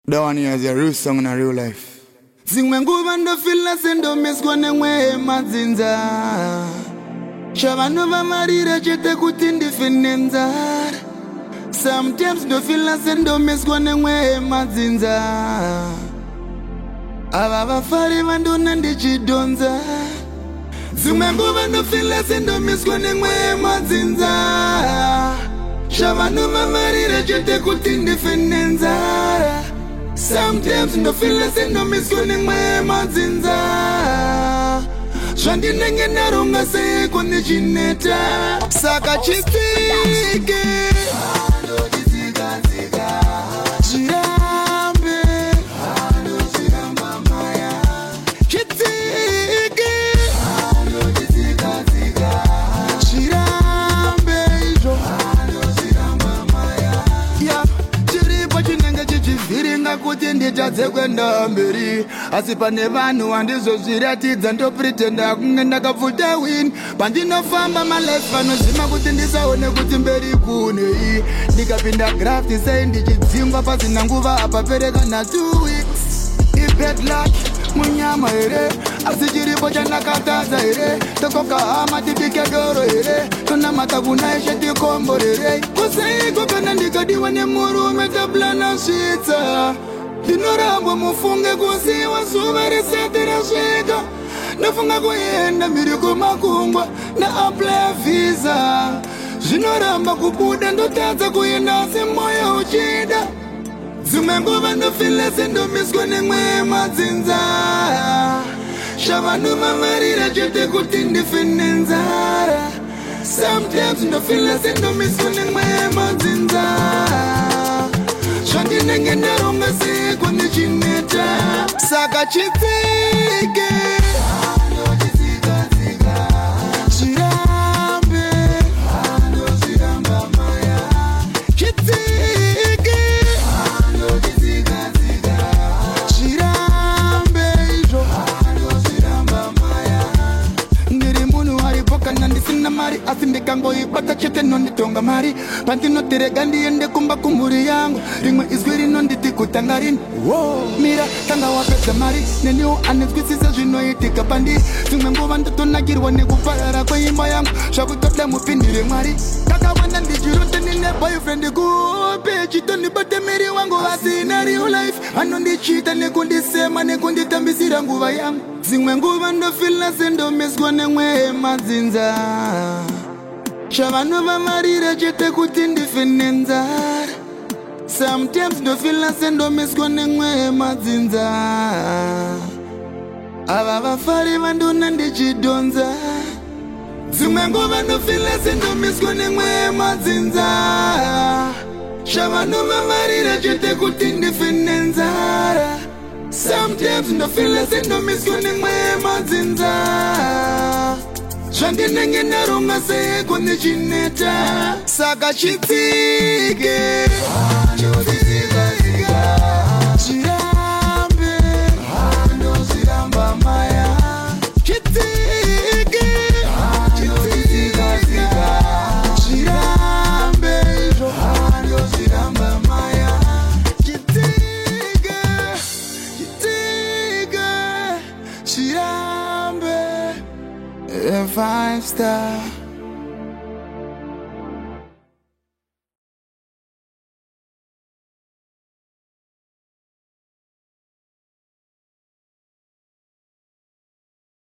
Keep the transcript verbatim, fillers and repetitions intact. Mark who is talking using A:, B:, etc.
A: That one here is a real song in a real life. Sing when go and the feel la sendo mes kone mwe mazinza. Shabano va marira chete kutindi finenzar. Sometimes the feel la sendo mes kone mwe mazinza. Ava va fari vando nandi chidonza. Sing when go and the feel la sendo mes kone mwe mazinza. Shabano va marira chete kutindi finenzar. Sometimes no feel less and no miss winning my mazinza. Shandi nenge narunga se kwenye jineta. Saka chitike. Halo jizika zika. Chirambe. Halo chiramba maya. Chitike. Halo jizika zika. Chirambe jo. Halo chiramba maya. Yeah. Chiripa chinenge chichiviringa kuti ndichatse kwenda mberi. Asi pane vanhu vandizozviratidza ndopretenda kunge ndakapfuta win. Pandinofamba malife vanozvima kuti ndisaone kuti mberi kunei. Ndikapinda graft sai ndichidzingwa pasina nguva apapereka na two weeks. Ibad luck munyama here. Asi chiripo chandakatadza here. Tokoka hama tipike doro here. Tonamata kunaishe tikombo here. Kuseiko kana ndikadiwa nemurume tablana svitsa. Ndinorambwa mufunge kuziwa zuva risati rasvika. Ndafunga kuenda mbiri kumakungwa na apply visa. Zvinoramba kubuda ndotadza kuenda asi moyo uchida. Dzimwe nguva ndofila sendomiswa nemwe mazinza. Shavanu vamarira chete kuti ndifine nzara. Sometimes ndofila sendomiswa nemwe mazinza. Shandi nenge narunga se kwenye chineta. Saka chitike. Halo jizika zika. Chirambe. Halo chiramba maya. Chitike. Halo jizika zika. Chirambe jo. Halo chiramba maya. Ndiri mbunu haripoka nandisina mari. Asindikango ibata chete nonditonga mari. Pantino terega ndiende kumba kumburi yangu. Rimwe izwiri nonditi kutangarini. Mira tanga wapeta mari. Neniu anezwisisa zvinoitika pandi. Tumwe nguva ndotonakirwa nekuparara kweimba yangu. Zvakutoda mupindire mwari. Kakawanda ndichirote nine boyfriend kupe. Chitondibate miri wangu vasina real life. Anondichita nekundisema nekunditambisira nguva yangu. Zimwe nguva ndofila sendomeswa nemwe mazinza. Shavanu vamarira chete kuti ndifine nzara. Sometimes ndofila sendomeswa nemwe mazinza. Ava vafari vandona ndichidonza. Zimwe nguva ndofila sendomeswa nemwe mazinza. Shavanu vamarira chete kuti ndifine nzara. Sometimes ndofila sendomeswa nemwe mazinza. Shandi nenge narunga se kwenye chineta. Saka chitike. Halo jizika zika. Chirambe. Halo chiramba maya. Chitike. Halo jizika zika. Chirambe jo. Halo chiramba maya. Chitike. Chitike. Chirambe. A five star.